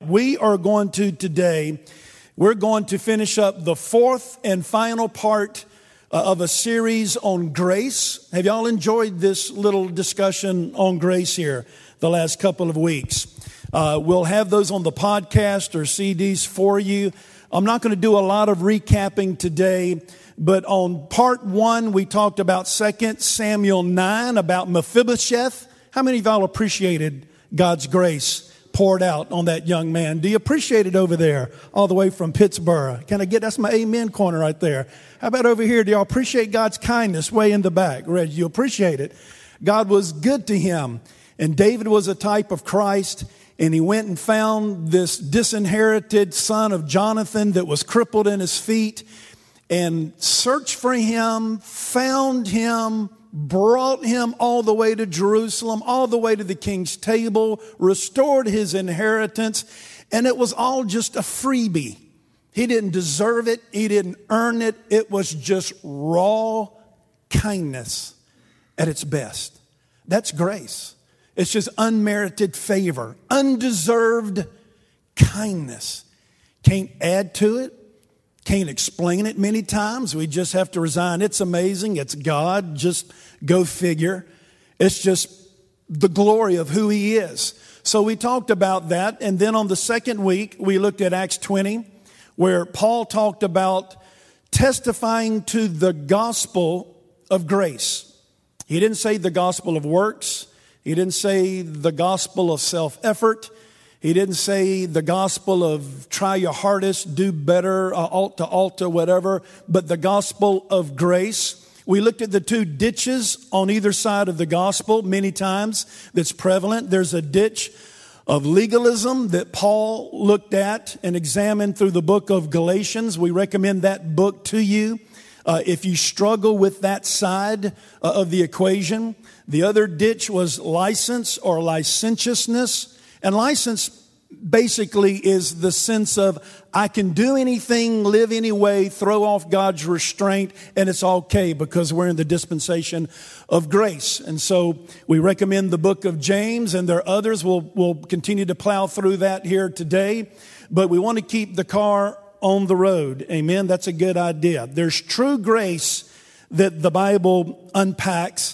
we are going to today, we're going to finish up the fourth and final part of a series on grace. Have y'all enjoyed this little discussion on grace here the last couple of weeks? We'll have those on the podcast or CDs for you. I'm not going to do a lot of recapping today, but on part one, we talked about 2 Samuel 9, about Mephibosheth. How many of y'all appreciated God's grace poured out on that young man? Do you appreciate it over there, all the way from Pittsburgh? Can I get, that's my amen corner right there. How about over here? Do y'all appreciate God's kindness way in the back? Reggie, you appreciate it. God was good to him. And David was a type of Christ. And he went and found this disinherited son of Jonathan that was crippled in his feet and searched for him, found him, brought him all the way to Jerusalem, all the way to the king's table, restored his inheritance. And it was all just a freebie. He didn't deserve it. He didn't earn it. It was just raw kindness at its best. That's grace. It's just unmerited favor, undeserved kindness. Can't add to it. Can't explain it many times. We just have to resign. It's amazing. It's God. Just go figure. It's just the glory of who he is. So we talked about that. And then on the second week, we looked at Acts 20, where Paul talked about testifying to the gospel of grace. He didn't say the gospel of works. He didn't say the gospel of self-effort. He didn't say the gospel of try your hardest, do better, altar, whatever, but the gospel of grace. We looked at the two ditches on either side of the gospel many times that's prevalent. There's a ditch of legalism that Paul looked at and examined through the book of Galatians. We recommend that book to you if you struggle with that side of the equation. The other ditch was license or licentiousness. And license basically is the sense of I can do anything, live any way, throw off God's restraint, and it's okay because we're in the dispensation of grace. And so we recommend the book of James, and there are others. We'll continue to plow through that here today. But we want to keep the car on the road. Amen. That's a good idea. There's true grace that the Bible unpacks.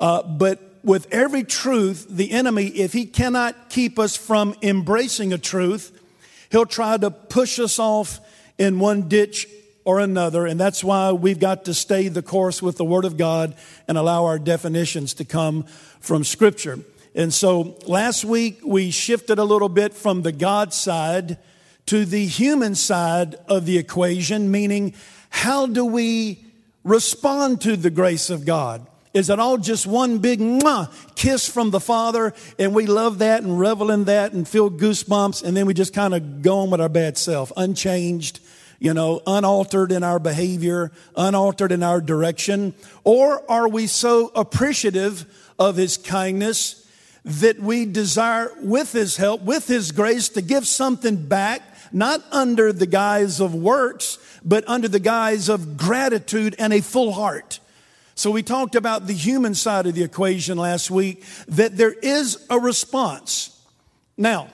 But with every truth, the enemy, if he cannot keep us from embracing a truth, he'll try to push us off in one ditch or another. And that's why we've got to stay the course with the Word of God and allow our definitions to come from Scripture. And so last week we shifted a little bit from the God side to the human side of the equation, meaning how do we respond to the grace of God? Is it all just one big kiss from the Father and we love that and revel in that and feel goosebumps and then we just kind of go on with our bad self, unchanged, unaltered in our behavior, unaltered in our direction? Or are we so appreciative of his kindness that we desire with his help, with his grace to give something back, not under the guise of works, but under the guise of gratitude and a full heart? So we talked about the human side of the equation last week, that there is a response. Now,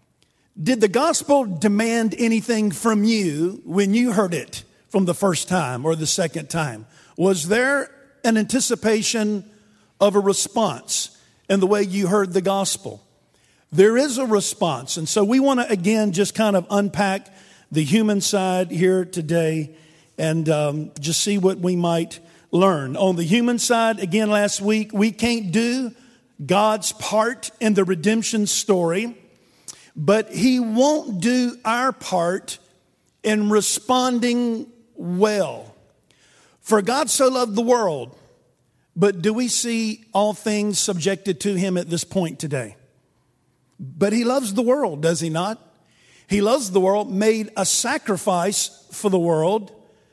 did the gospel demand anything from you when you heard it from the first time or the second time? Was there an anticipation of a response in the way you heard the gospel? There is a response. And so we want to, again, just kind of unpack the human side here today and just see what we might learn. On the human side, again, last week, we can't do God's part in the redemption story, but he won't do our part in responding well. For God so loved the world, but do we see all things subjected to him at this point today? But he loves the world, does he not? He loves the world, made a sacrifice for the world,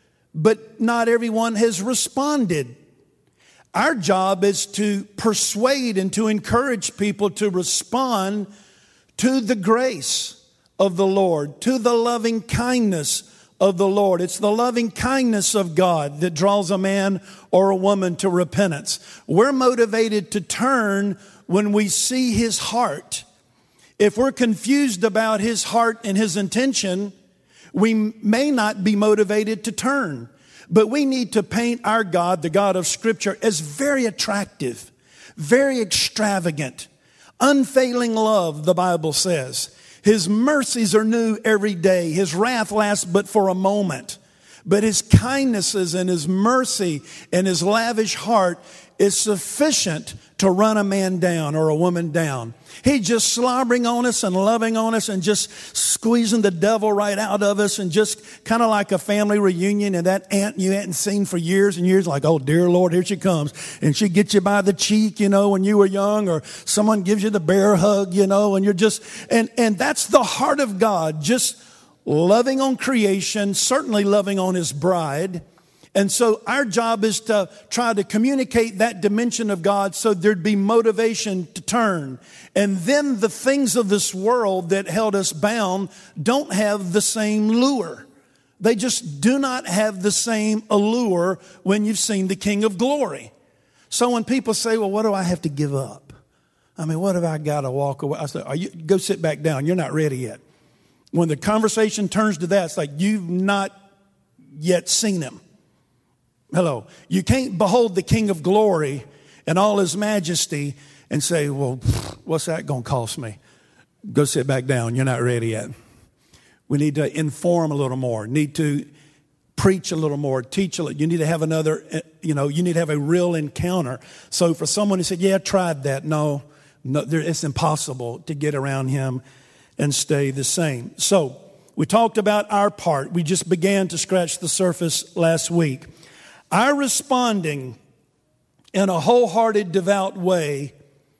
but not everyone has responded. Our job is to persuade and to encourage people to respond to the grace of the Lord, to the loving kindness of the Lord. It's the loving kindness of God that draws a man or a woman to repentance. We're motivated to turn when we see his heart. If we're confused about his heart and his intention, we may not be motivated to turn. But we need to paint our God, the God of Scripture, as very attractive, very extravagant, unfailing love, the Bible says. His mercies are new every day. His wrath lasts but for a moment. But his kindnesses and his mercy and his lavish heart is sufficient to run a man down or a woman down. He's just slobbering on us and loving on us and just squeezing the devil right out of us, and just kind of like a family reunion, and that aunt you hadn't seen for years and years, like, oh, dear Lord, here she comes. And she gets you by the cheek, when you were young, or someone gives you the bear hug, and you're just, and that's the heart of God, just loving on creation, certainly loving on his bride. And so our job is to try to communicate that dimension of God so there'd be motivation to turn. And then the things of this world that held us bound don't have the same lure. They just do not have the same allure when you've seen the King of Glory. So when people say, well, what do I have to give up? What have I got to walk away? I say, go sit back down. You're not ready yet. When the conversation turns to that, it's like you've not yet seen him. Hello. You can't behold the King of Glory and all his majesty and say, well, what's that going to cost me? Go sit back down. You're not ready yet. We need to inform a little more, need to preach a little more, teach a little. You need to have another, you need to have a real encounter. So for someone who said, yeah, I tried that. No, it's impossible to get around him and stay the same. So we talked about our part. We just began to scratch the surface last week. Our responding in a wholehearted, devout way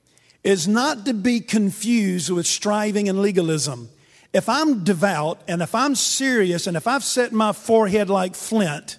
is not to be confused with striving and legalism. If I'm devout and if I'm serious and if I've set my forehead like flint,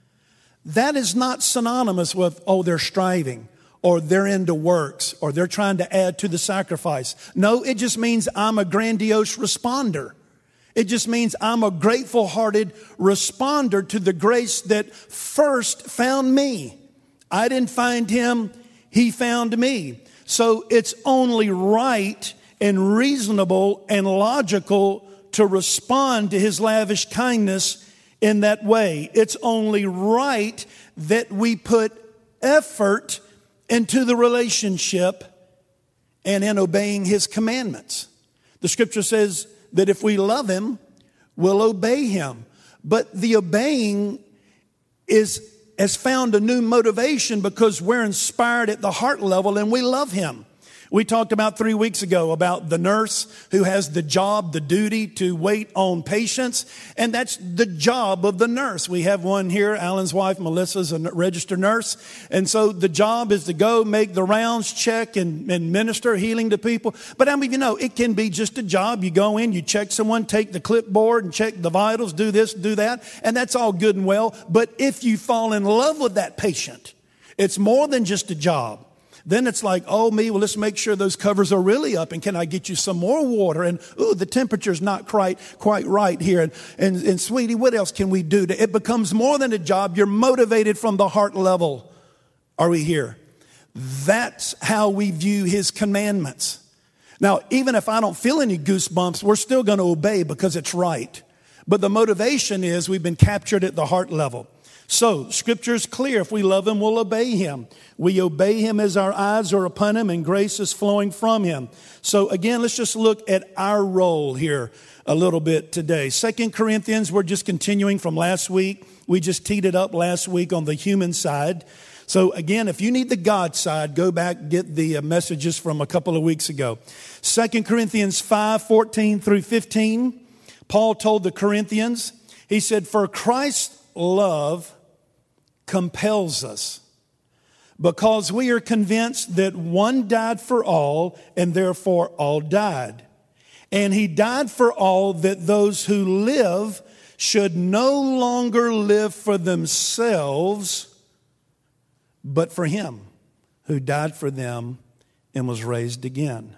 that is not synonymous with, oh, they're striving or they're into works or they're trying to add to the sacrifice. No, it just means I'm a grandiose responder. It just means I'm a grateful-hearted responder to the grace that first found me. I didn't find him, he found me. So it's only right and reasonable and logical to respond to his lavish kindness in that way. It's only right that we put effort into the relationship and in obeying his commandments. The scripture says that if we love him, we'll obey him. But the obeying has found a new motivation because we're inspired at the heart level and we love him. We talked about 3 weeks ago about the nurse who has the job, the duty to wait on patients. And that's the job of the nurse. We have one here. Alan's wife, Melissa's a registered nurse. And so the job is to go make the rounds, check and minister healing to people. But it can be just a job. You go in, you check someone, take the clipboard and check the vitals, do this, do that. And that's all good and well. But if you fall in love with that patient, it's more than just a job. Then it's like, let's make sure those covers are really up. And can I get you some more water? And, the temperature's not quite right here. And sweetie, what else can we do? It becomes more than a job. You're motivated from the heart level. Are we here? That's how we view his commandments. Now, even if I don't feel any goosebumps, we're still going to obey because it's right. But the motivation is we've been captured at the heart level. So, Scripture is clear. If we love him, we'll obey him. We obey him as our eyes are upon him and grace is flowing from him. So, again, let's just look at our role here a little bit today. 2 Corinthians, we're just continuing from last week. We just teed it up last week on the human side. So, again, if you need the God side, go back, get the messages from a couple of weeks ago. 2 Corinthians 5:14 through 15, Paul told the Corinthians, he said, for Christ's love compels us, because we are convinced that one died for all, and therefore all died. And he died for all, that those who live should no longer live for themselves, but for him who died for them and was raised again.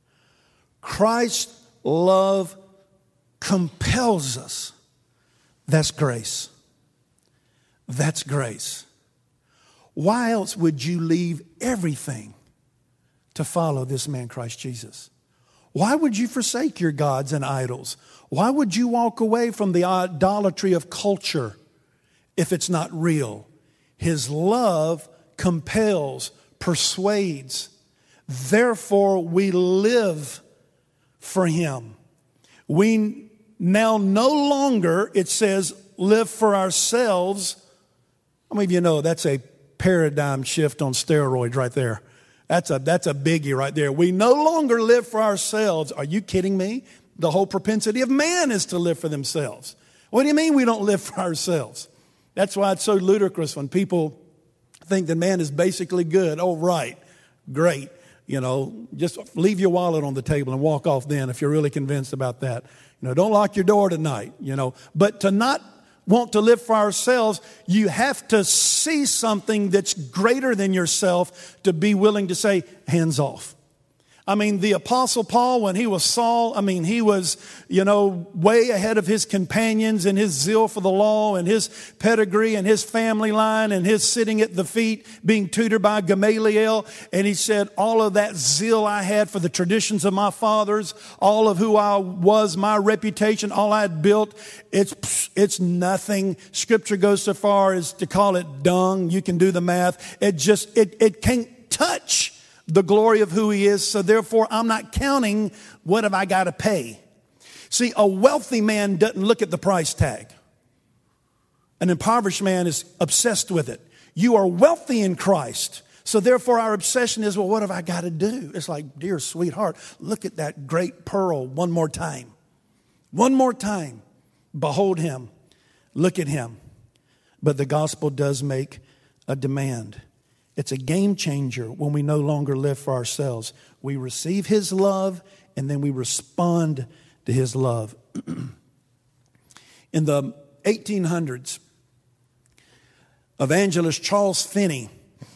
Christ's love compels us. That's grace. That's grace. Why else would you leave everything to follow this man, Christ Jesus? Why would you forsake your gods and idols? Why would you walk away from the idolatry of culture if it's not real? His love compels, persuades. Therefore, we live for Him. We now no longer, it says, live for ourselves. How many of you know that's a paradigm shift on steroids right there? That's a biggie right there. We no longer live for ourselves. Are you kidding me? The whole propensity of man is to live for themselves. What do you mean we don't live for ourselves? That's why it's so ludicrous when people think that man is basically good. Oh, right. Great. Just leave your wallet on the table and walk off then if you're really convinced about that. Don't lock your door tonight, But to not want to live for ourselves, you have to see something that's greater than yourself to be willing to say, hands off. The Apostle Paul, when he was Saul, he was, way ahead of his companions in his zeal for the law and his pedigree and his family line and his sitting at the feet being tutored by Gamaliel. And he said, all of that zeal I had for the traditions of my fathers, all of who I was, my reputation, all I had built, it's nothing. Scripture goes so far as to call it dung. You can do the math. It can't touch the glory of who He is. So therefore, I'm not counting what have I got to pay. See, a wealthy man doesn't look at the price tag. An impoverished man is obsessed with it. You are wealthy in Christ. So therefore, our obsession is, well, what have I got to do? It's like, dear sweetheart, look at that great pearl one more time. One more time. Behold Him. Look at Him. But the gospel does make a demand. It's a game changer when we no longer live for ourselves. We receive His love and then we respond to His love. In the 1800s, evangelist Charles Finney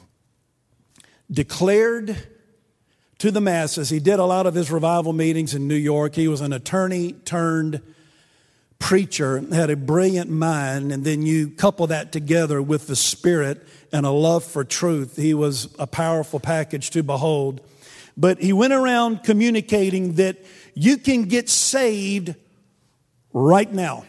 declared to the masses, he did a lot of his revival meetings in New York. He was an attorney turned preacher, had a brilliant mind, and then you couple that together with the Spirit and a love for truth. He was a powerful package to behold. But he went around communicating that you can get saved right now.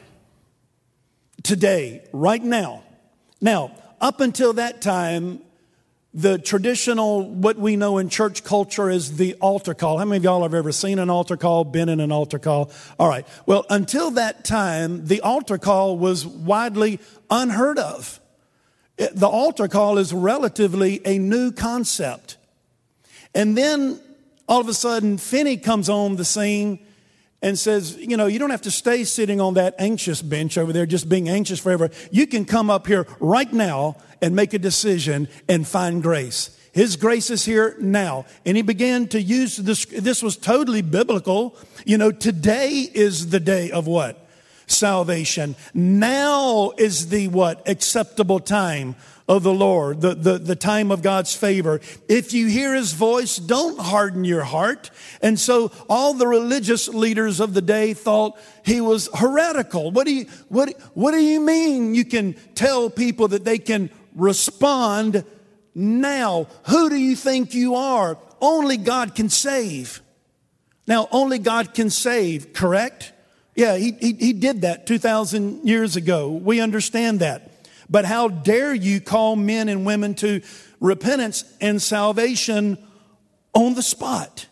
Today, right now. Now, up until that time, the traditional, what we know in church culture is the altar call. How many of y'all have ever seen an altar call, been in an altar call? All right. Well, until that time, the altar call was widely unheard of. The altar call is relatively a new concept. And then all of a sudden, Finney comes on the scene and says, you don't have to stay sitting on that anxious bench over there, just being anxious forever. You can come up here right now and make a decision and find grace. His grace is here now. And he began to use this. This was totally biblical. Today is the day of what? Salvation. Now is the what? Acceptable time of the Lord, the time of God's favor. If you hear His voice, don't harden your heart. And so all the religious leaders of the day thought He was heretical. What do you mean you can tell people that they can respond now? Who do you think you are? Only God can save. Now, only God can save, correct? Yeah, he did that 2,000 years ago. We understand that. But how dare you call men and women to repentance and salvation on the spot?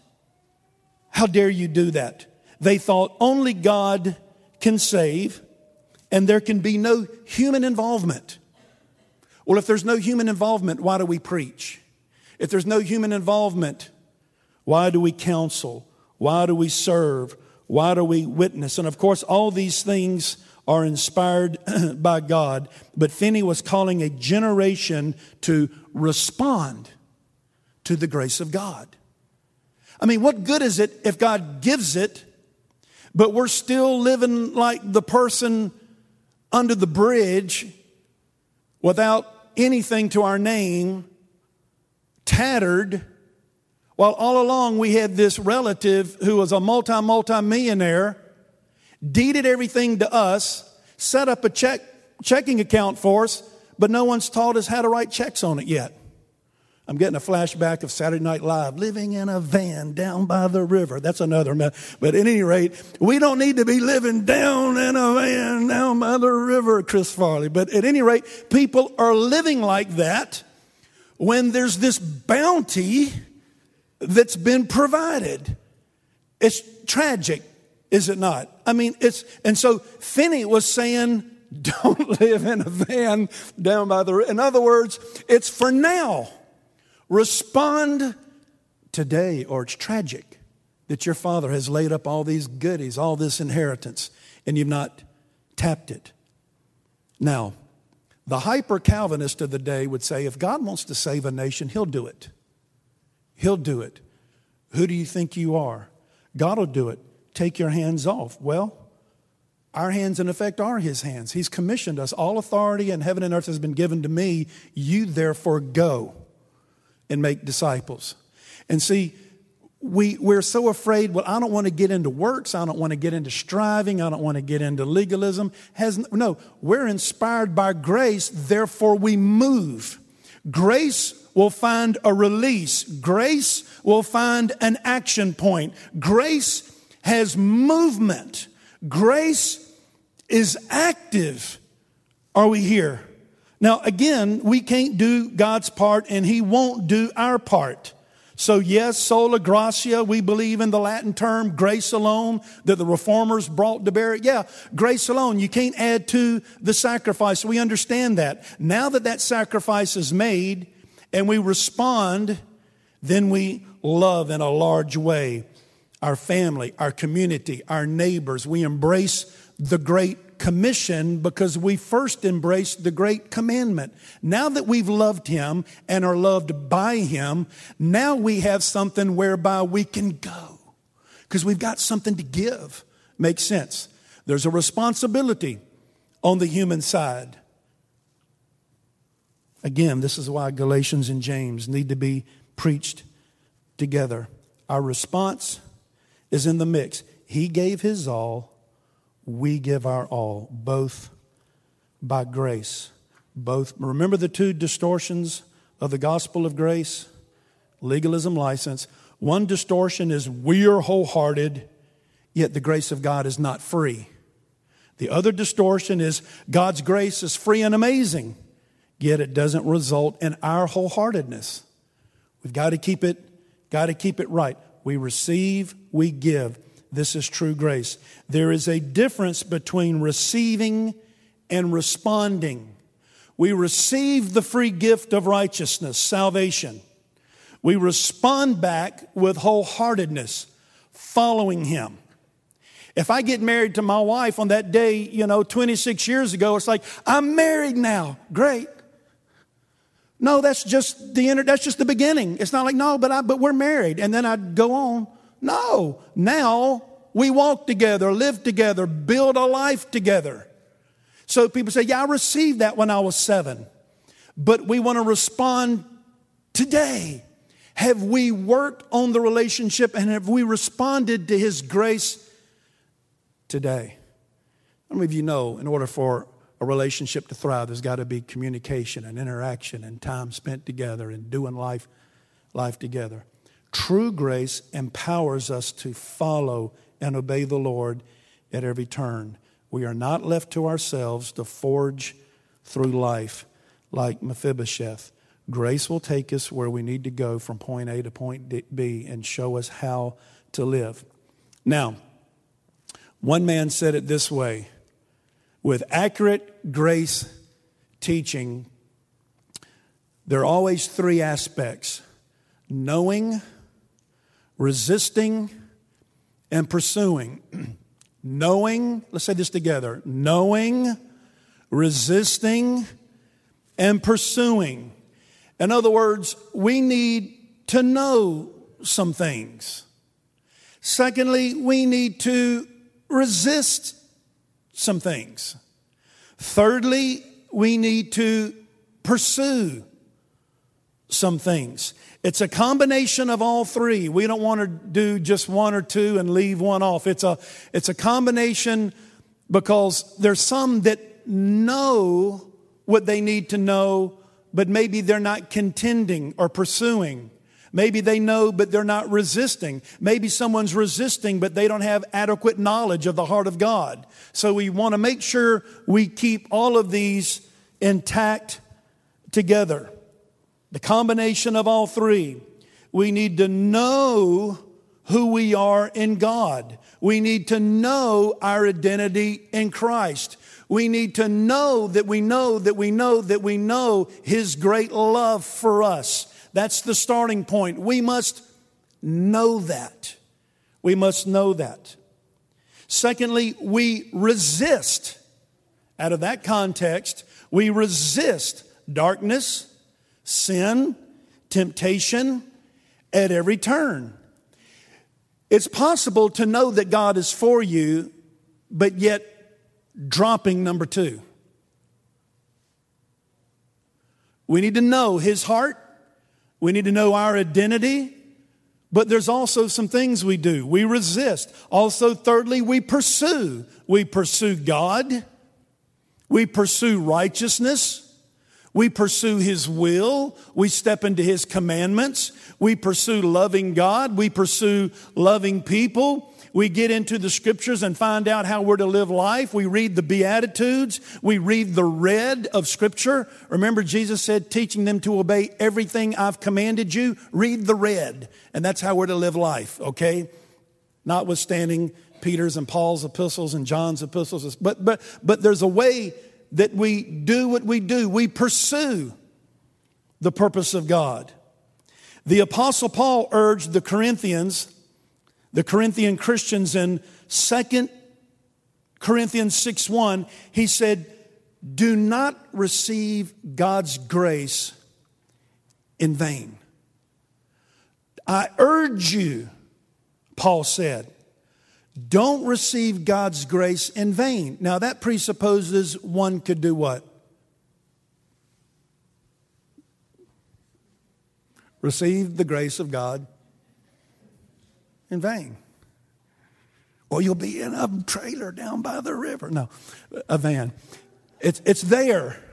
How dare you do that? They thought only God can save and there can be no human involvement. Well, if there's no human involvement, why do we preach? If there's no human involvement, why do we counsel? Why do we serve? Why do we witness? And of course, all these things are inspired by God. But Finney was calling a generation to respond to the grace of God. What good is it if God gives it, but we're still living like the person under the bridge without anything to our name, tattered, while all along we had this relative who was a multi-millionaire, deeded everything to us, set up a checking account for us, but no one's taught us how to write checks on it yet. I'm getting a flashback of Saturday Night Live, living in a van down by the river. That's another mess. But at any rate, we don't need to be living down in a van down by the river, Chris Farley. But at any rate, people are living like that when there's this bounty that's been provided. It's tragic, is it not? I mean, and so Finney was saying, don't live in a van down by the river. In other words, it's for now. Respond today, or it's tragic that your father has laid up all these goodies, all this inheritance, and you've not tapped it. Now, the hyper-Calvinist of the day would say, if God wants to save a nation, He'll do it. He'll do it. Who do you think you are? God will do it. Take your hands off. Well, our hands, in effect, are His hands. He's commissioned us. All authority in heaven and earth has been given to me. You therefore go and make disciples. And see, we're so afraid, well, I don't want to get into works. I don't want to get into striving. I don't want to get into legalism. No, we're inspired by grace, therefore we move. Grace will find a release. Grace will find an action point. Grace has movement. Grace is active. Are we here? Now, again, we can't do God's part and He won't do our part. So yes, sola gratia, we believe in the Latin term grace alone that the reformers brought to bear. Yeah, grace alone. You can't add to the sacrifice. We understand that. Now that that sacrifice is made and we respond, then we love in a large way our family, our community, our neighbors. We embrace the Great Commission because we first embraced the Great Commandment. Now that we've loved Him and are loved by Him, now we have something whereby we can go because we've got something to give. Makes sense. There's a responsibility on the human side. Again, this is why Galatians and James need to be preached together. Our response is in the mix. He gave His all. We give our all, both by grace. Both. Remember the two distortions of the gospel of grace? Legalism, license. One distortion is we are wholehearted, yet the grace of God is not free. The other distortion is God's grace is free and amazing, yet it doesn't result in our wholeheartedness. We've got to keep it right. We receive, we give. This is true grace. There is a difference between receiving and responding. We receive the free gift of righteousness, salvation. We respond back with wholeheartedness, following Him. If I get married to my wife on that day, 26 years ago, it's like, I'm married now. Great. No, that's just the beginning. It's not like, no, but we're married. And then I'd go on. No, now we walk together, live together, build a life together. So people say, yeah, I received that when I was 7. But we want to respond today. Have we worked on the relationship and have we responded to His grace today? How many of you know in order for a relationship to thrive, there's got to be communication and interaction and time spent together and doing life together. True grace empowers us to follow and obey the Lord at every turn. We are not left to ourselves to forge through life like Mephibosheth. Grace will take us where we need to go from point A to point B and show us how to live. Now, one man said it this way: with accurate grace teaching, there are always 3 aspects: knowing, resisting, and pursuing. Knowing, let's say this together. Knowing, resisting, and pursuing. In other words, we need to know some things. Secondly, we need to resist some things. Thirdly, we need to pursue some things. It's a combination of all 3. We don't want to do just 1 or 2 and leave one off. It's a combination because there's some that know what they need to know, but maybe they're not contending or pursuing. Maybe they know, but they're not resisting. Maybe someone's resisting, but they don't have adequate knowledge of the heart of God. So we want to make sure we keep all of these intact together. The combination of all three. We need to know who we are in God. We need to know our identity in Christ. We need to know that we know that we know that we know His great love for us. That's the starting point. We must know that. We must know that. Secondly, we resist. Out of that context, we resist darkness, sin, temptation at every turn. It's possible to know that God is for you, but yet dropping number two. We need to know His heart. We need to know our identity. But there's also some things we do. We resist. Also, thirdly, we pursue. We pursue God. We pursue righteousness. We pursue His will. We step into His commandments. We pursue loving God. We pursue loving people. We get into the Scriptures and find out how we're to live life. We read the Beatitudes. We read the read of Scripture. Remember, Jesus said, teaching them to obey everything I've commanded you. Read the read. And that's how we're to live life, okay? Notwithstanding Peter's and Paul's epistles and John's epistles. But there's a way that we do what we do. We pursue the purpose of God. The Apostle Paul urged the Corinthian Christians in 2 Corinthians 6:1, he said, do not receive God's grace in vain. I urge you, Paul said, don't receive God's grace in vain. Now that presupposes one could do what? Receive the grace of God in vain. Or you'll be in a trailer down by the river. No, a van. It's there.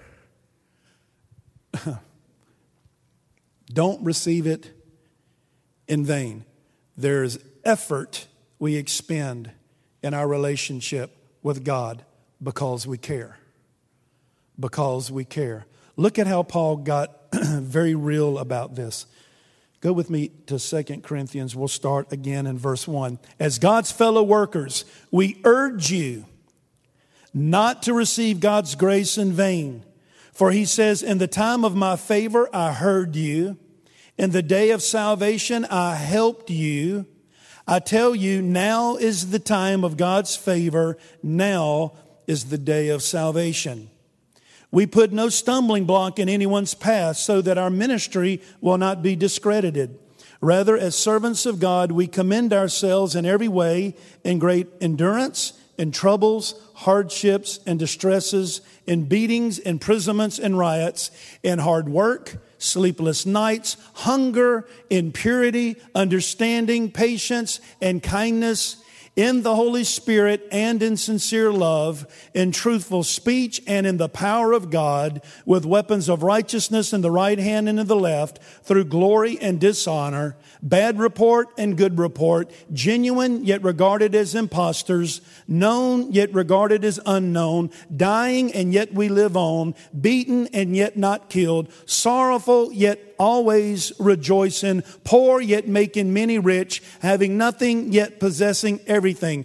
Don't receive it in vain. There's effort we expend in our relationship with God because we care. Because we care. Look at how Paul got very real about this. Go with me to 2 Corinthians. We'll start again in verse 1. As God's fellow workers, we urge you not to receive God's grace in vain. For he says, in the time of my favor, I heard you. In the day of salvation, I helped you. I tell you, now is the time of God's favor. Now is the day of salvation. We put no stumbling block in anyone's path so that our ministry will not be discredited. Rather, as servants of God, we commend ourselves in every way in great endurance, in troubles, hardships, and distresses, in beatings, imprisonments, and riots, in hard work, sleepless nights, hunger, impurity, understanding, patience, and kindness, in the Holy Spirit and in sincere love, in truthful speech and in the power of God, with weapons of righteousness in the right hand and in the left, through glory and dishonor, bad report and good report, genuine yet regarded as impostors, known yet regarded as unknown, dying and yet we live on, beaten and yet not killed, sorrowful yet always rejoicing, poor yet making many rich, having nothing yet possessing everything.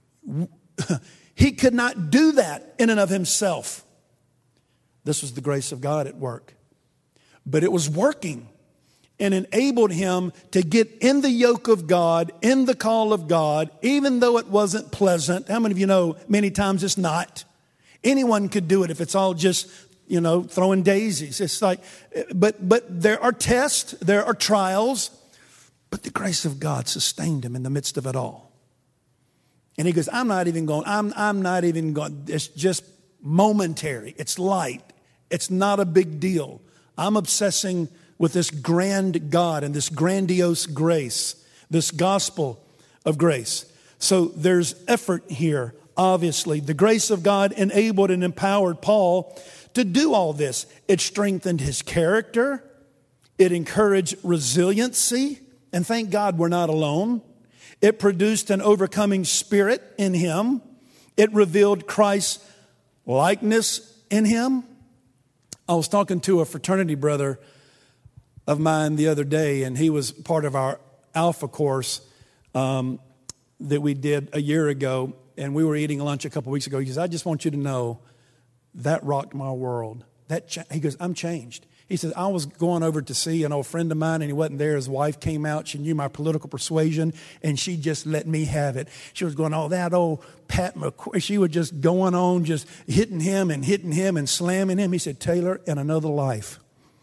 He could not do that in and of himself. This was the grace of God at work. But it was working and enabled him to get in the yoke of God, in the call of God, even though it wasn't pleasant. How many of you know many times it's not? Anyone could do it if it's all just, throwing daisies. It's like, but there are tests, there are trials, but the grace of God sustained him in the midst of it all. And he goes, I'm not even going, it's just momentary. It's light. It's not a big deal. I'm obsessing with this grand God and this grandiose grace, this gospel of grace. So there's effort here. obviously. The grace of God enabled and empowered Paul to do all this. It strengthened his character. It encouraged resiliency. And thank God we're not alone. It produced an overcoming spirit in him. It revealed Christ's likeness in him. I was talking to a fraternity brother of mine the other day, and he was part of our Alpha course that we did a year ago, and we were eating lunch a couple weeks ago. He goes, I just want you to know that rocked my world. He goes, I'm changed. He says, I was going over to see an old friend of mine, and he wasn't there. His wife came out. She knew my political persuasion, and she just let me have it. She was going, oh, that old Pat McCoy. She was just going on, just hitting him and slamming him. He said, Taylor, in another life,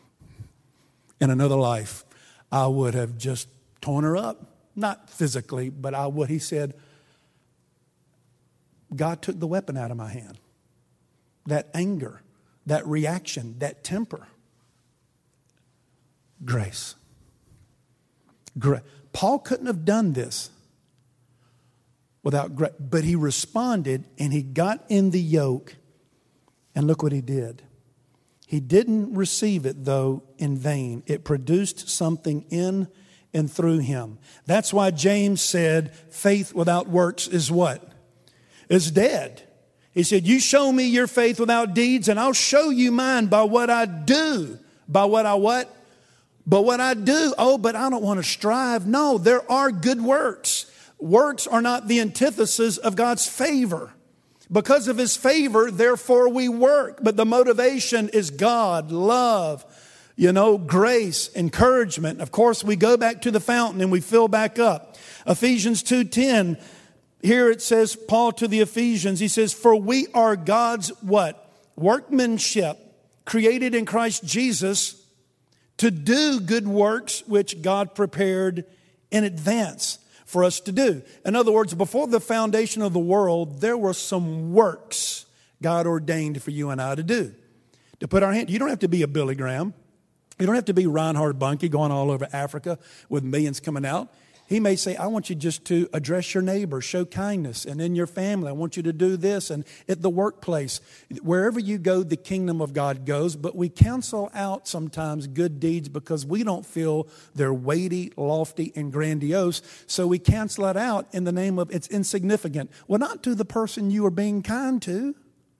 I would have just torn her up. Not physically, but I would. He said, God took the weapon out of my hand. That anger, that reaction, that temper. Grace. Paul couldn't have done this without grace, but he responded and he got in the yoke, and look what he did. He didn't receive it, though, in vain. It produced something in and through him. That's why James said, faith without works is what? Is dead. He said, you show me your faith without deeds, and I'll show you mine by what I do. By what I what? But what I do, but I don't want to strive. No, there are good works. Works are not the antithesis of God's favor. Because of his favor, therefore we work. But the motivation is God, love, grace, encouragement. Of course, we go back to the fountain and we fill back up. Ephesians 2:10, here it says, Paul to the Ephesians, he says, for we are God's what? Workmanship, created in Christ Jesus to do good works which God prepared in advance for us to do. In other words, before the foundation of the world, there were some works God ordained for you and I to do. To put our hand, you don't have to be a Billy Graham. You don't have to be Reinhard Bonnke going all over Africa with millions coming out. He may say, I want you just to address your neighbor, show kindness, and in your family, I want you to do this, and at the workplace. Wherever you go, the kingdom of God goes, but we cancel out sometimes good deeds because we don't feel they're weighty, lofty, and grandiose, so we cancel it out in the name of it's insignificant. Well, not to the person you are being kind to.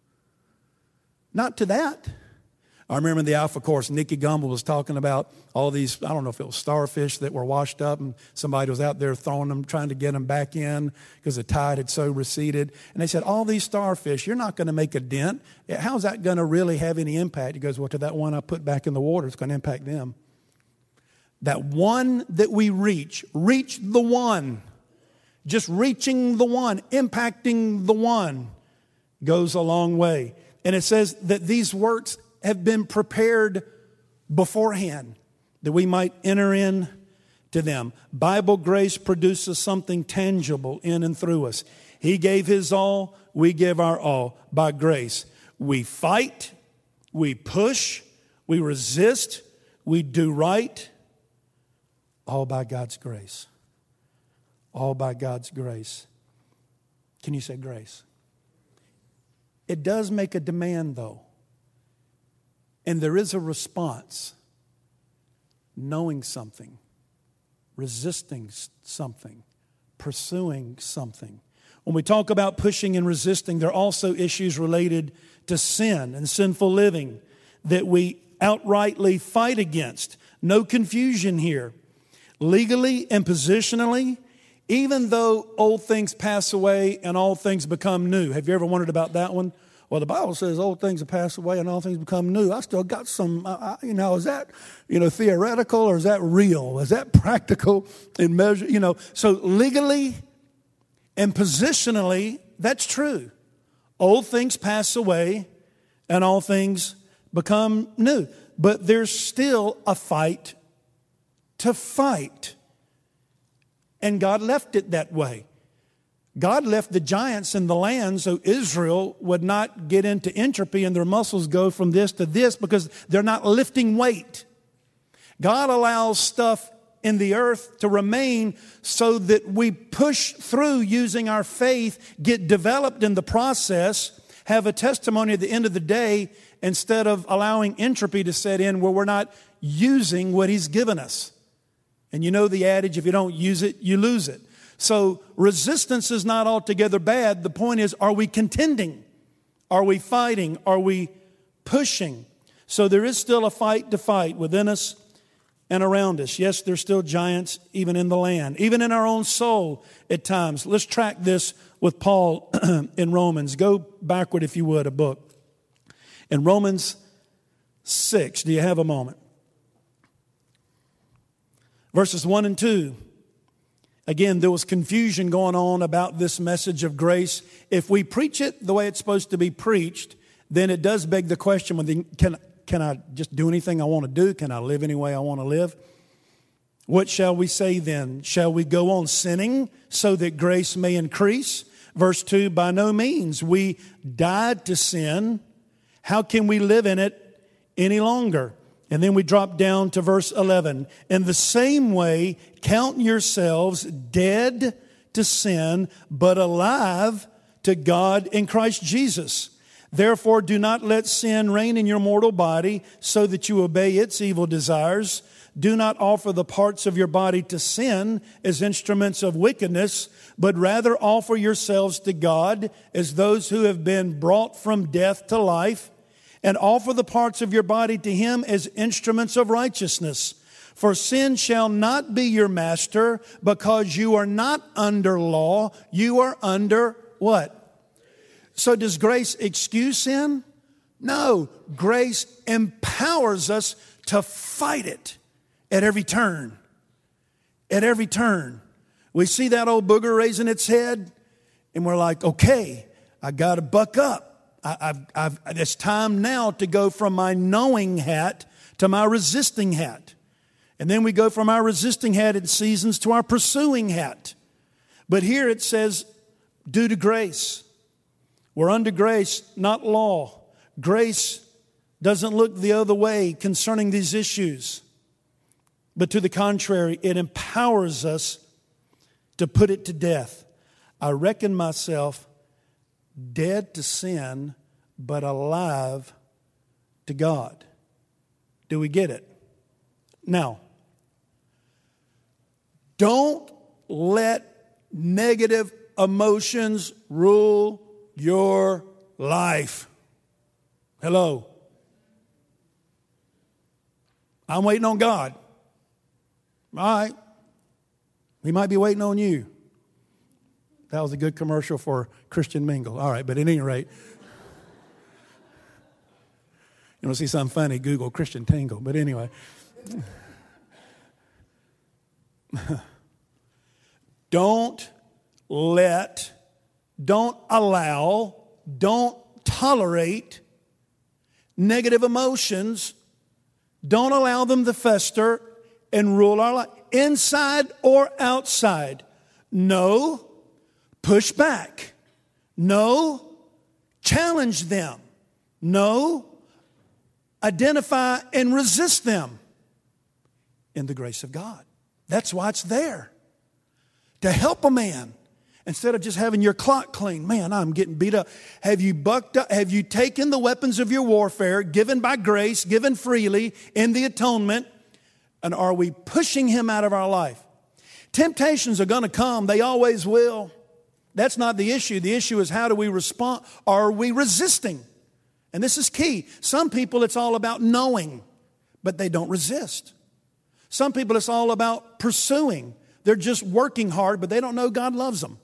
Not to that. I remember in the Alpha course, Nicky Gumbel was talking about all these, I don't know if it was starfish that were washed up, and somebody was out there throwing them, trying to get them back in because the tide had so receded. And they said, all these starfish, you're not going to make a dent. How's that going to really have any impact? He goes, well, to that one I put back in the water, it's going to impact them. That one that we reach the one. Just reaching the one, impacting the one goes a long way. And it says that these works have been prepared beforehand that we might enter in to them. Bible grace produces something tangible in and through us. He gave his all, we give our all by grace. We fight, we push, we resist, we do right, all by God's grace. All by God's grace. Can you say grace? It does make a demand, though. And there is a response. Knowing something, resisting something, pursuing something. When we talk about pushing and resisting, there are also issues related to sin and sinful living that we outrightly fight against. No confusion here. Legally and positionally, even though old things pass away and all things become new. Have you ever wondered about that one? Well, the Bible says old things have passed away and all things become new. I still got some, is that, theoretical or is that real? Is that practical in measure? So legally and positionally, that's true. Old things pass away and all things become new. But there's still a fight to fight. And God left it that way. God left the giants in the land so Israel would not get into entropy and their muscles go from this to this because they're not lifting weight. God allows stuff in the earth to remain so that we push through using our faith, get developed in the process, have a testimony at the end of the day, instead of allowing entropy to set in where we're not using what He's given us. And you know the adage, if you don't use it, you lose it. So resistance is not altogether bad. The point is, are we contending? Are we fighting? Are we pushing? So there is still a fight to fight within us and around us. Yes, there's still giants even in the land, even in our own soul at times. Let's track this with Paul in Romans. Go backward, if you would, a book. In Romans 6, do you have a moment? Verses 1 and 2. Again, there was confusion going on about this message of grace. If we preach it the way it's supposed to be preached, then it does beg the question, can I just do anything I want to do? Can I live any way I want to live? What shall we say then? Shall we go on sinning so that grace may increase? Verse 2, by no means. We died to sin. How can we live in it any longer? And then we drop down to verse 11. In the same way, count yourselves dead to sin, but alive to God in Christ Jesus. Therefore, do not let sin reign in your mortal body so that you obey its evil desires. Do not offer the parts of your body to sin as instruments of wickedness, but rather offer yourselves to God as those who have been brought from death to life, and offer the parts of your body to Him as instruments of righteousness. For sin shall not be your master, because you are not under law, you are under what? So does grace excuse sin? No, grace empowers us to fight it at every turn. At every turn. We see that old booger raising its head, and we're like, okay, I got to buck up. It's time now to go from my knowing hat to my resisting hat. And then we go from our resisting hat in seasons to our pursuing hat. But here it says, due to grace. We're under grace, not law. Grace doesn't look the other way concerning these issues. But to the contrary, it empowers us to put it to death. I reckon myself dead to sin, but alive to God. Do we get it? Now, don't let negative emotions rule your life. Hello. I'm waiting on God. All right. He might be waiting on you. That was a good commercial for Christian Mingle. All right, but at any rate, you want to see something funny, Google Christian Tangle. But anyway. Don't allow, don't tolerate negative emotions. Don't allow them to fester and rule our life, inside or outside. No, push back. No, challenge them. No, identify and resist them in the grace of God. That's why it's there. To help a man. Instead of just having your clock clean. Man, I'm getting beat up. Have you bucked up? Have you taken the weapons of your warfare, given by grace, given freely in the atonement? And are we pushing him out of our life? Temptations are going to come. They always will. That's not the issue. The issue is, how do we respond? Are we resisting? And this is key. Some people, it's all about knowing, but they don't resist. Some people, it's all about pursuing. They're just working hard, but they don't know God loves them.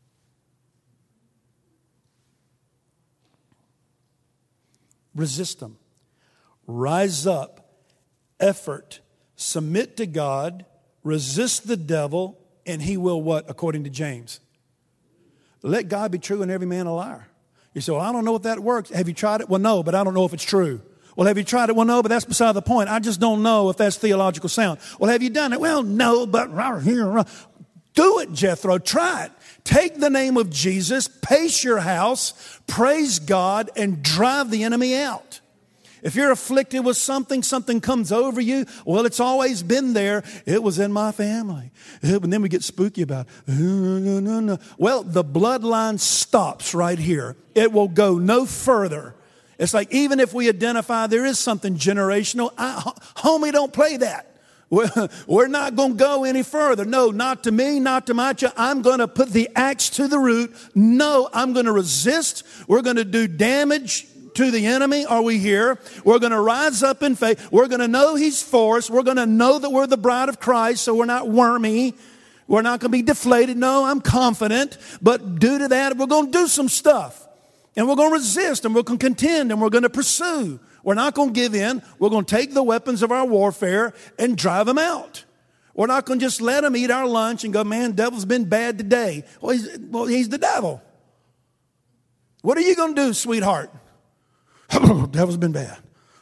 Resist them. Rise up. Effort. Submit to God. Resist the devil. And he will what? According to James. Let God be true and every man a liar. You say, well, I don't know if that works. Have you tried it? Well, no, but I don't know if it's true. Well, have you tried it? Well, no, but that's beside the point. I just don't know if that's theological sound. Well, have you done it? Well, no, but do it, Jethro. Try it. Take the name of Jesus, pace your house, praise God, and drive the enemy out. If you're afflicted with something, something comes over you, well, it's always been there. It was in my family. And then we get spooky about it. No. Well, the bloodline stops right here. It will go no further. It's like even if we identify there is something generational, homie, don't play that. We're not going to go any further. No, not to me, not to my child. I'm going to put the axe to the root. No, I'm going to resist. We're going to do damage to the enemy. Are we here? We're going to rise up in faith. We're going to know he's for us. We're going to know that we're the bride of Christ, so we're not wormy. We're not going to be deflated. No, I'm confident. But due to that, we're going to do some stuff. And we're going to resist, and we're going to contend, and we're going to pursue. We're not going to give in. We're going to take the weapons of our warfare and drive them out. We're not going to just let them eat our lunch and go, man, devil's been bad today. Well, he's the devil. What are you going to do, sweetheart? Devil's been bad.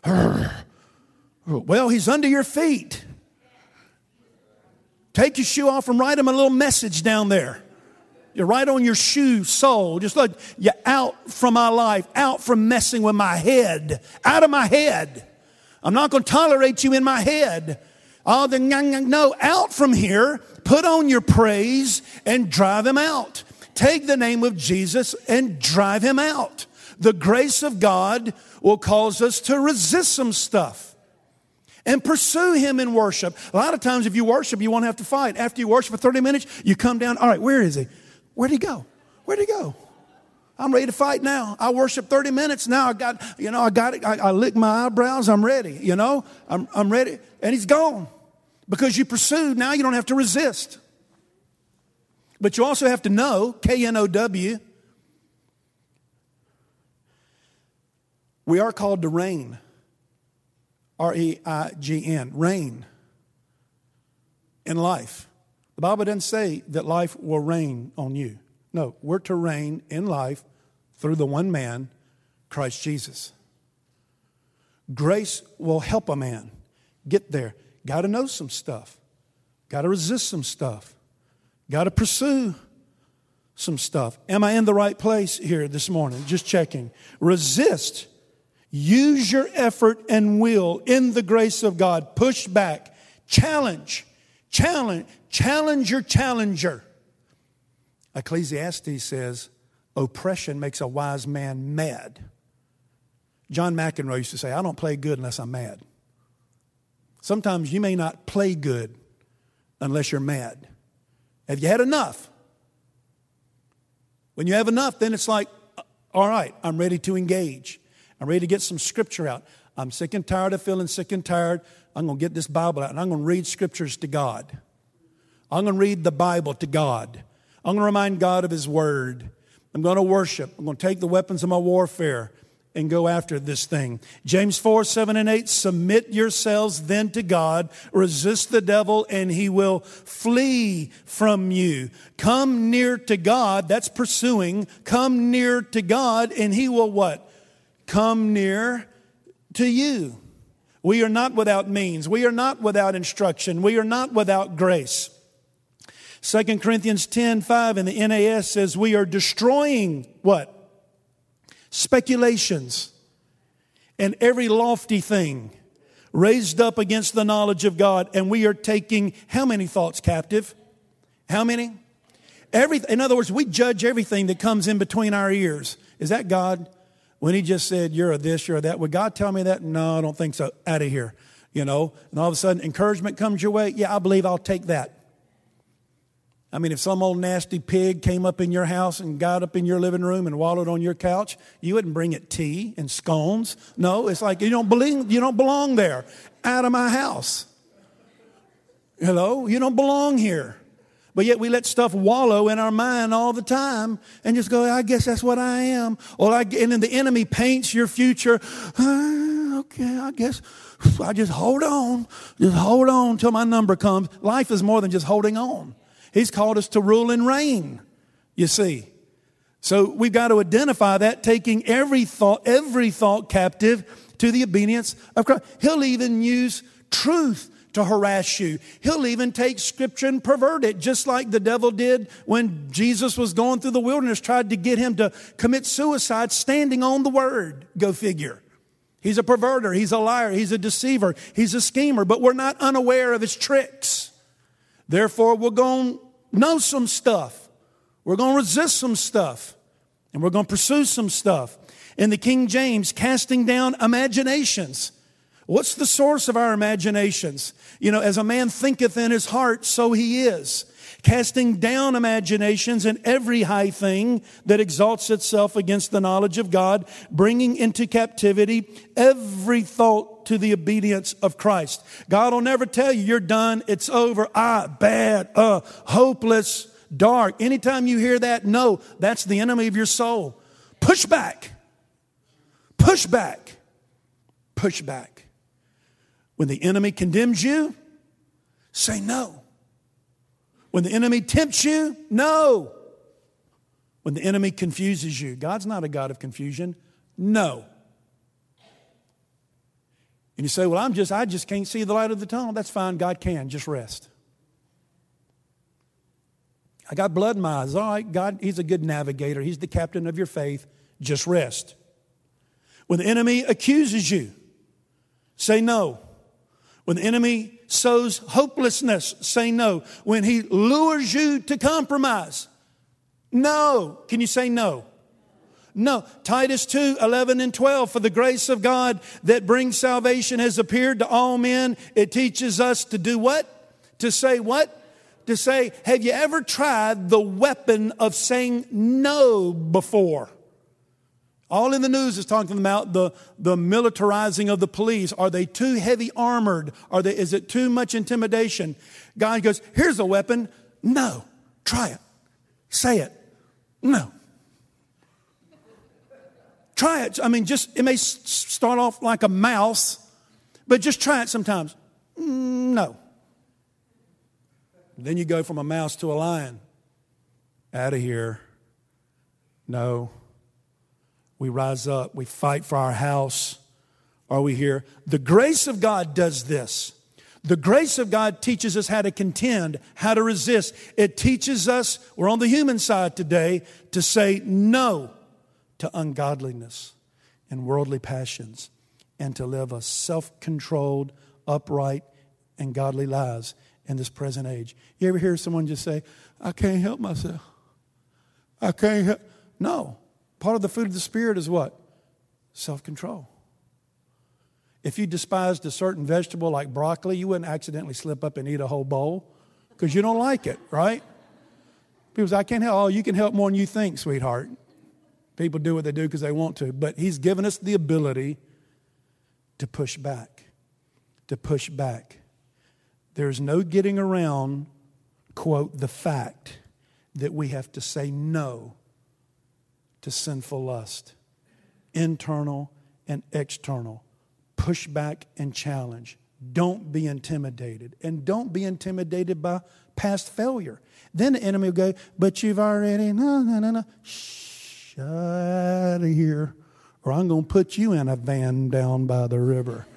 Well, he's under your feet. Take your shoe off and write him a little message down there. You're right on your shoe sole. Just like you're out from my life, out from messing with my head, out of my head. I'm not going to tolerate you in my head. No, out from here. Put on your praise and drive him out. Take the name of Jesus and drive him out. The grace of God will cause us to resist some stuff and pursue him in worship. A lot of times if you worship, you won't have to fight. After you worship for 30 minutes, you come down. All right, where is he? Where'd he go? Where'd he go? I'm ready to fight now. I worship 30 minutes. Now I got it. I lick my eyebrows. I'm ready. I'm ready. And he's gone. Because you pursued, now you don't have to resist. But you also have to know, K-N-O-W, we are called to reign. R-E-I-G-N, reign in life. The Bible doesn't say that life will reign on you. No, we're to reign in life through the one man, Christ Jesus. Grace will help a man get there. Got to know some stuff. Got to resist some stuff. Got to pursue some stuff. Am I in the right place here this morning? Just checking. Resist. Use your effort and will in the grace of God. Push back. Challenge your challenger. Ecclesiastes says, oppression makes a wise man mad. John McEnroe used to say, I don't play good unless I'm mad. Sometimes you may not play good unless you're mad. Have you had enough? When you have enough, then it's like, all right, I'm ready to engage. I'm ready to get some scripture out. I'm sick and tired of feeling sick and tired. I'm going to get this Bible out and I'm going to read scriptures to God. I'm going to read the Bible to God. I'm going to remind God of his word. I'm going to worship. I'm going to take the weapons of my warfare and go after this thing. James 4:7-8, submit yourselves then to God. Resist the devil and he will flee from you. Come near to God. That's pursuing. Come near to God and he will what? Come near to you. We are not without means. We are not without instruction. We are not without grace. 2 Corinthians 10:5 in the NAS says we are destroying what? Speculations and every lofty thing raised up against the knowledge of God. And we are taking how many thoughts captive? How many? In other words, we judge everything that comes in between our ears. Is that God? When he just said, you're a this, you're a that. Would God tell me that? No, I don't think so. Out of here. And all of a sudden encouragement comes your way. Yeah, I believe I'll take that. I mean, if some old nasty pig came up in your house and got up in your living room and wallowed on your couch, you wouldn't bring it tea and scones. No, it's like you don't belong there. Out of my house. You don't belong here. But yet we let stuff wallow in our mind all the time and just go, I guess that's what I am. And then the enemy paints your future. Okay, I guess I just hold on. Just hold on until my number comes. Life is more than just holding on. He's called us to rule and reign, you see. So we've got to identify that, taking every thought captive to the obedience of Christ. He'll even use truth to harass you. He'll even take scripture and pervert it, just like the devil did when Jesus was going through the wilderness, tried to get him to commit suicide standing on the word. Go figure. He's a perverter. He's a liar. He's a deceiver. He's a schemer. But we're not unaware of his tricks. Therefore, we're going to know some stuff. We're going to resist some stuff. And we're going to pursue some stuff. In the King James, casting down imaginations. What's the source of our imaginations? You know, as a man thinketh in his heart, so he is. Casting down imaginations and every high thing that exalts itself against the knowledge of God, bringing into captivity every thought to the obedience of Christ. God will never tell you you're done, it's over, bad, hopeless, dark. Anytime you hear that, no, that's the enemy of your soul. Push back. Push back. Push back. When the enemy condemns you, say no. When the enemy tempts you, no. When the enemy confuses you, God's not a God of confusion. No. And you say, well, I just can't see the light of the tunnel. That's fine. God can. Just rest. I got blood in my eyes. All right, God, He's a good navigator. He's the captain of your faith. Just rest. When the enemy accuses you, say no. When the enemy sows hopelessness, say no. When he lures you to compromise, no. Can you say no? No. Titus 2:11 and 12, for the grace of God that brings salvation has appeared to all men. It teaches us to do what? To say what? To say, have you ever tried the weapon of saying no before? All in the news is talking about the militarizing of the police. Are they too heavy armored? Is it too much intimidation? God goes, here's a weapon. No. Try it. Say it. No. Try it. I mean, it may start off like a mouse, but just try it sometimes. No. Then you go from a mouse to a lion. Out of here. No. We rise up. We fight for our house. Are we here? The grace of God does this. The grace of God teaches us how to contend, how to resist. It teaches us, we're on the human side today, to say no to ungodliness and worldly passions and to live a self-controlled, upright, and godly lives in this present age. You ever hear someone just say, I can't help myself. I can't help. No. Part of the fruit of the Spirit is what? Self-control. If you despised a certain vegetable like broccoli, you wouldn't accidentally slip up and eat a whole bowl because you don't like it, right? People say, I can't help. Oh, you can help more than you think, sweetheart. People do what they do because they want to. But He's given us the ability to push back. To push back. There's no getting around, quote, the fact that we have to say no to sinful lust, internal and external. Push back and challenge. Don't be intimidated. And don't be intimidated by past failure. Then the enemy will go, but you've already, no. Shh, out of here. Or I'm going to put you in a van down by the river.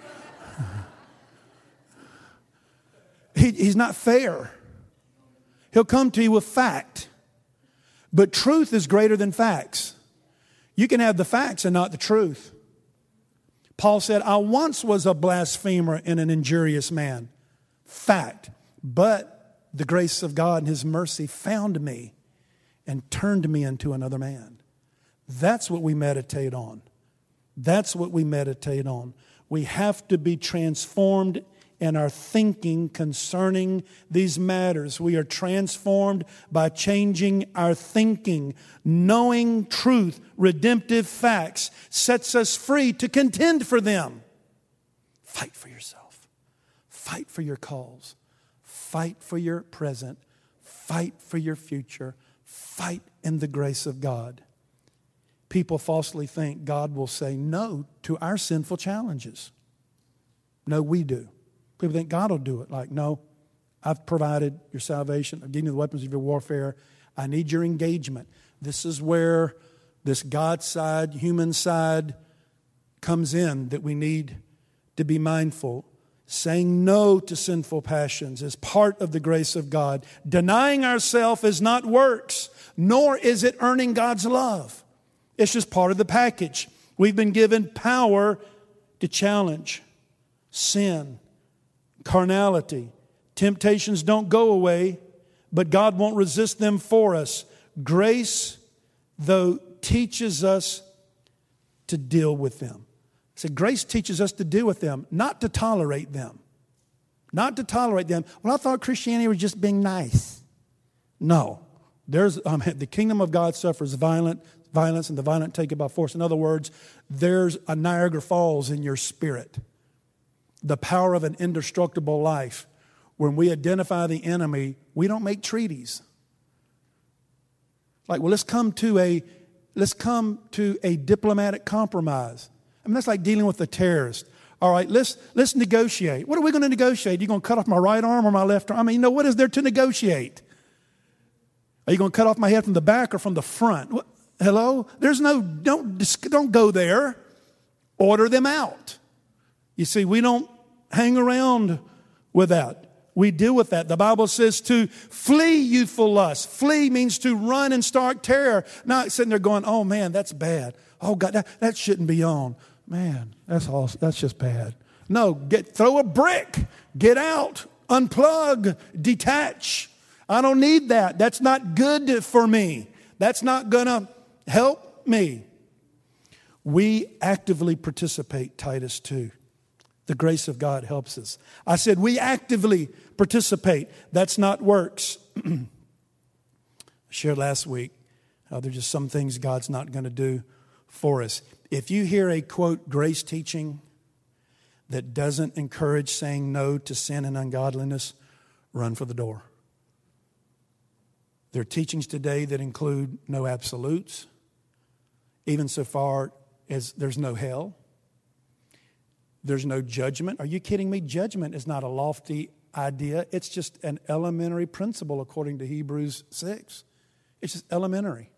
He's not fair. He'll come to you with fact. But truth is greater than facts. You can have the facts and not the truth. Paul said, I once was a blasphemer and an injurious man. Fact. But the grace of God and His mercy found me and turned me into another man. That's what we meditate on. That's what we meditate on. We have to be transformed in our thinking concerning these matters. We are transformed by changing our thinking. Knowing truth, redemptive facts, sets us free to contend for them. Fight for yourself. Fight for your cause. Fight for your present. Fight for your future. Fight in the grace of God. People falsely think God will say no to our sinful challenges. No, we do. People think God will do it. Like, no, I've provided your salvation. I've given you the weapons of your warfare. I need your engagement. This is where this God side, human side comes in that we need to be mindful. Saying no to sinful passions is part of the grace of God. Denying ourselves is not works, nor is it earning God's love. It's just part of the package. We've been given power to challenge sin, carnality. Temptations don't go away, but God won't resist them for us. Grace, though, teaches us to deal with them. So grace teaches us to deal with them, not to tolerate them. Not to tolerate them. Well, I thought Christianity was just being nice. No. The kingdom of God suffers violence, and the violent take it by force. In other words, there's a Niagara Falls in your spirit. The power of an indestructible life. When we identify the enemy, we don't make treaties. Like, well, let's come to a diplomatic compromise. I mean, that's like dealing with a terrorist. All right, let's negotiate. What are we going to negotiate? Are you going to cut off my right arm or my left arm? I mean, what is there to negotiate? Are you going to cut off my head from the back or from the front? What? Hello? Don't go there. Order them out. You see, we don't hang around with that. We deal with that. The Bible says to flee youthful lust. Flee means to run in stark terror. Not sitting there going, oh man, that's bad. Oh God, that shouldn't be on. Man, that's just bad. No, throw a brick. Get out. Unplug. Detach. I don't need that. That's not good for me. That's not going to help me. We actively participate, Titus 2. The grace of God helps us. I said we actively participate. That's not works. I shared last week how there's just some things God's not going to do for us. If you hear a, quote, grace teaching that doesn't encourage saying no to sin and ungodliness, run for the door. There are teachings today that include no absolutes, even so far as there's no hell. There's no judgment. Are you kidding me? Judgment is not a lofty idea. It's just an elementary principle according to Hebrews 6. It's just elementary.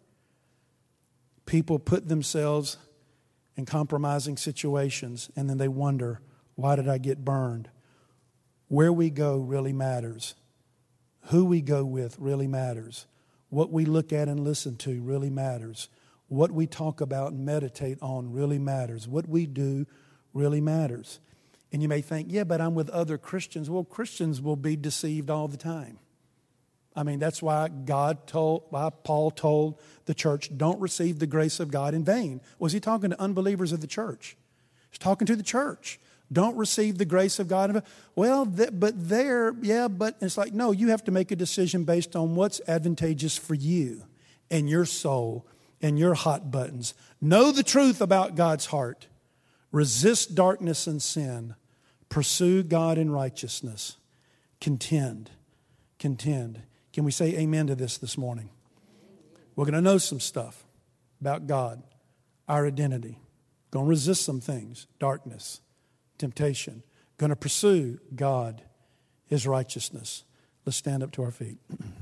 People put themselves in compromising situations and then they wonder, why did I get burned? Where we go really matters. Who we go with really matters. What we look at and listen to really matters. What we talk about and meditate on really matters. What we do really matters. And you may think, yeah, but I'm with other Christians. Well, Christians will be deceived all the time. I mean, that's why Paul told the church, don't receive the grace of God in vain. Was he talking to unbelievers of the church? He's talking to the church. Don't receive the grace of God in vain. Well, but it's like, no, you have to make a decision based on what's advantageous for you and your soul and your hot buttons. Know the truth about God's heart. Resist darkness and sin. Pursue God in righteousness. Contend. Can we say amen to this morning? We're going to know some stuff about God, our identity. Going to resist some things, darkness, temptation. Going to pursue God, His righteousness. Let's stand up to our feet.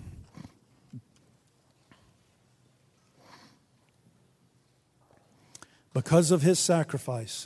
Because of His sacrifice,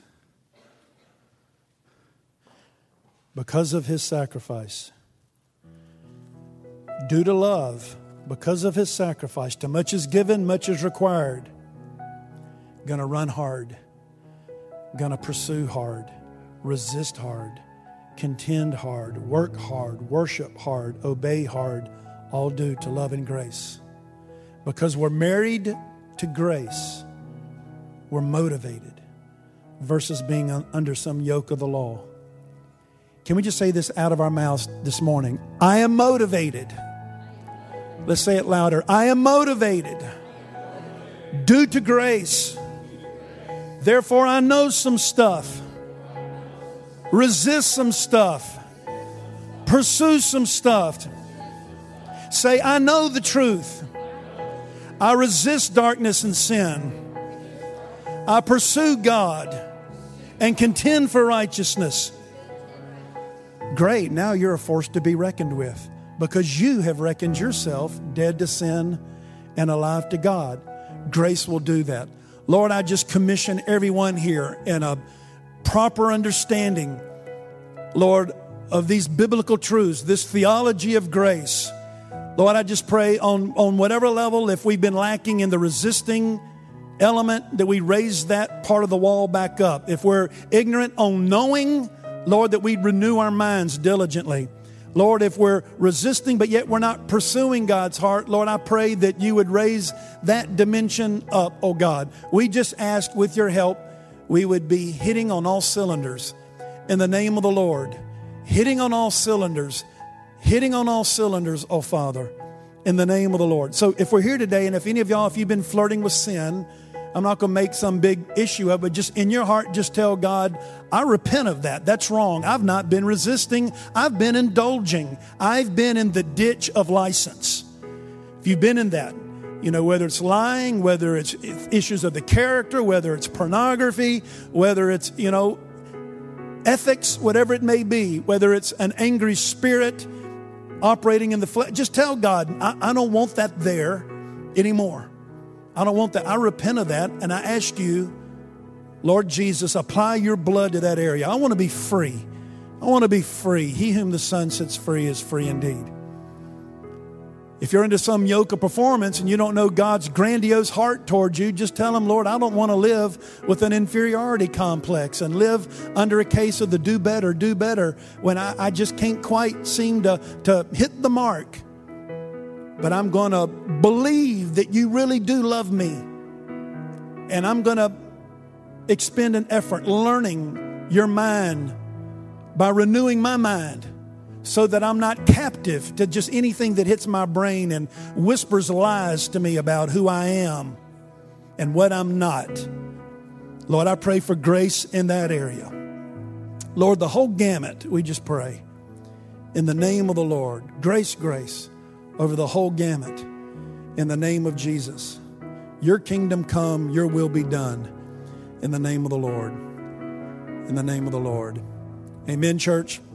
due to love, because of His sacrifice, to much is given, much is required. Going to run hard, going to pursue hard, resist hard, contend hard, work hard, worship hard, obey hard, all due to love and grace. Because we're married to grace, we're motivated versus being under some yoke of the law. Can we just say this out of our mouths this morning? I am motivated. Let's say it louder. I am motivated due to grace. Therefore, I know some stuff. Resist some stuff. Pursue some stuff. Say, I know the truth. I resist darkness and sin. I pursue God and contend for righteousness. Great, now you're a force to be reckoned with because you have reckoned yourself dead to sin and alive to God. Grace will do that. Lord, I just commission everyone here in a proper understanding, Lord, of these biblical truths, this theology of grace. Lord, I just pray on whatever level, if we've been lacking in the resisting element, that we raise that part of the wall back up. If we're ignorant on knowing, Lord, that we renew our minds diligently. Lord, if we're resisting, but yet we're not pursuing God's heart, Lord, I pray that you would raise that dimension up, oh God. We just ask with your help, we would be hitting on all cylinders in the name of the Lord. Hitting on all cylinders, oh Father, in the name of the Lord. So if we're here today, and if any of y'all, if you've been flirting with sin, I'm not going to make some big issue of it, but just in your heart, just tell God, I repent of that. That's wrong. I've not been resisting. I've been indulging. I've been in the ditch of license. If you've been in that, whether it's lying, whether it's issues of the character, whether it's pornography, whether it's, ethics, whatever it may be, whether it's an angry spirit operating in the flesh, just tell God, I don't want that there anymore. I don't want that. I repent of that. And I ask you, Lord Jesus, apply your blood to that area. I want to be free. I want to be free. He whom the Son sets free is free indeed. If you're into some yoke of performance and you don't know God's grandiose heart towards you, just tell him, Lord, I don't want to live with an inferiority complex and live under a case of the do better when I just can't quite seem to hit the mark. But I'm going to believe that you really do love me. And I'm going to expend an effort learning your mind by renewing my mind so that I'm not captive to just anything that hits my brain and whispers lies to me about who I am and what I'm not. Lord, I pray for grace in that area. Lord, the whole gamut, we just pray. In the name of the Lord, grace over the whole gamut. In the name of Jesus. Your kingdom come, your will be done. In the name of the Lord. In the name of the Lord. Amen, church.